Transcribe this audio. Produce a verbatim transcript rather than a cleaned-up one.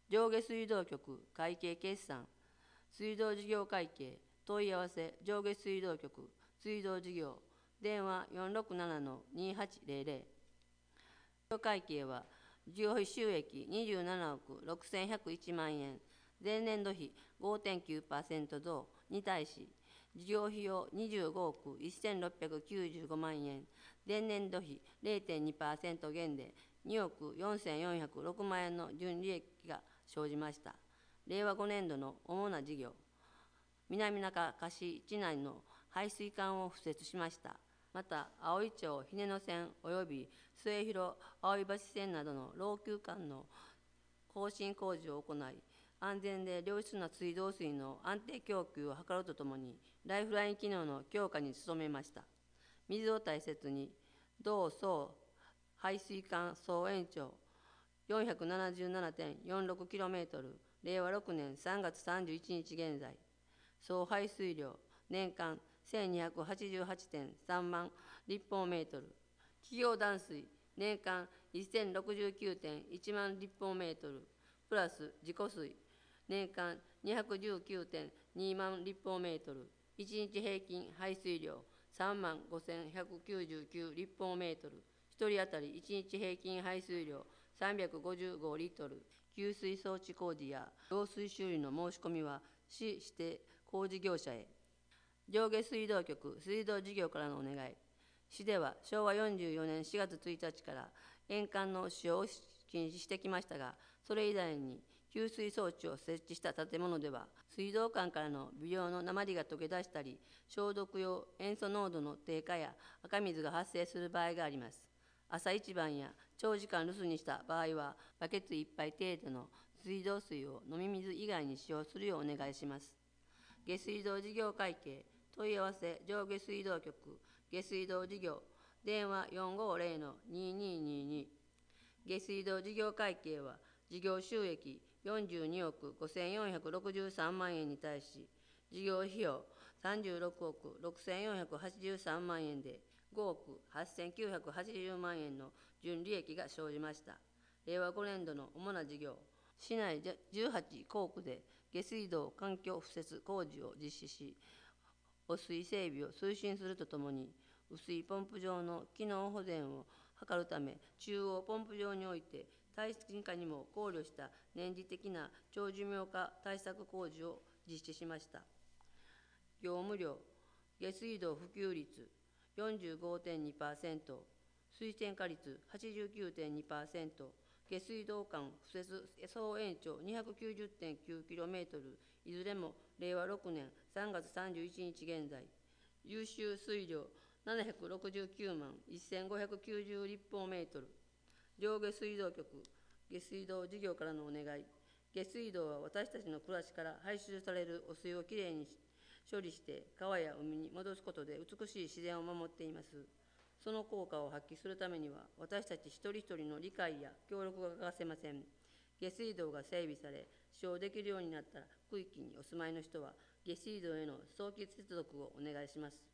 上下水道局会計決算、水道事業会計、問い合わせ上下水道局水道事業、電話 よんろくななのにはちぜろぜろ。会計は事業費収益にじゅうななおくろくせんひゃくいちまんえん、前年度比 ごてんきゅうパーセント 増に対し、事業費用にじゅうごおくせんろっぴゃくきゅうじゅうごまんえん、前年度比 れいてんにパーセント 減でにおくよんせんよんひゃくろくまんえんの純利益が生じました。令和ごねん度の主な事業、南中貸地内の排水管を敷設しました。また、葵町ひねの線及び末広葵橋線などの老朽管の更新工事を行い、安全で良質な水道水の安定供給を図るとともに、ライフライン機能の強化に努めました。水を大切に、同総排水管総延長 よんひゃくななじゅうななてんよんろくキロメートル、令和ろくねんさんがつさんじゅういちにち現在、総排水量年間 せんにひゃくはちじゅうはちてんさんまん立方メートル、企業断水年間 せんろくじゅうきゅうてんいちまん立方メートル、プラス自己水年間 にひゃくじゅうきゅうてんにまん立方メートル、いちにち平均排水量さんまんごせんひゃくきゅうじゅうきゅう立方メートル、ひとり当たりいちにち平均排水量さんびゃくごじゅうごリットル、給水装置工事や漏水修理の申し込みは市指定工事業者へ。上下水道局水道事業からのお願い。市ではしょうわよんじゅうよねんしがつついたちから塩管の使用を禁止してきましたが、それ以外に給水装置を設置した建物では、水道管からの微量の鉛が溶け出したり、消毒用塩素濃度の低下や赤水が発生する場合があります。朝一番や長時間留守にした場合は、バケツいっぱい程度の水道水を飲み水以外に使用するようお願いします。下水道事業会計、問い合わせ上下水道局下水道事業、電話 よんごぜろのにににに。下水道事業会計は事業収益よんじゅうにおくごせんよんひゃくろくじゅうさんまんえんに対し、事業費用さんじゅうろくおくろくせんよんひゃくはちじゅうさんまんえんでごおくはっせんきゅうひゃくはちじゅうまんえんの純利益が生じました。令和ごねん度の主な事業、市内じゅうはちこうくで下水道環境敷設工事を実施し、汚水整備を推進するとともに、雨水ポンプ場の機能保全を図るため、中央ポンプ場において耐震化にも考慮した年次的な長寿命化対策工事を実施しました。業務量、下水道普及率 よんじゅうごてんにパーセント、水栓化率 はちじゅうきゅうてんにパーセント、下水道管敷設総延長 にひゃくきゅうじゅってんきゅうキロメートル、いずれも令和ろくねんさんがつさんじゅういちにち現在、優秀水量ななひゃくろくじゅうきゅうまんせんごひゃくきゅうじゅう立方メートル。上下水道局下水道事業からのお願い。下水道は私たちの暮らしから排出される汚水をきれいに処理して川や海に戻すことで美しい自然を守っています。その効果を発揮するためには、私たち一人一人の理解や協力が欠かせません。下水道が整備され、使用できるようになった区域にお住まいの人は、下水道への早期接続をお願いします。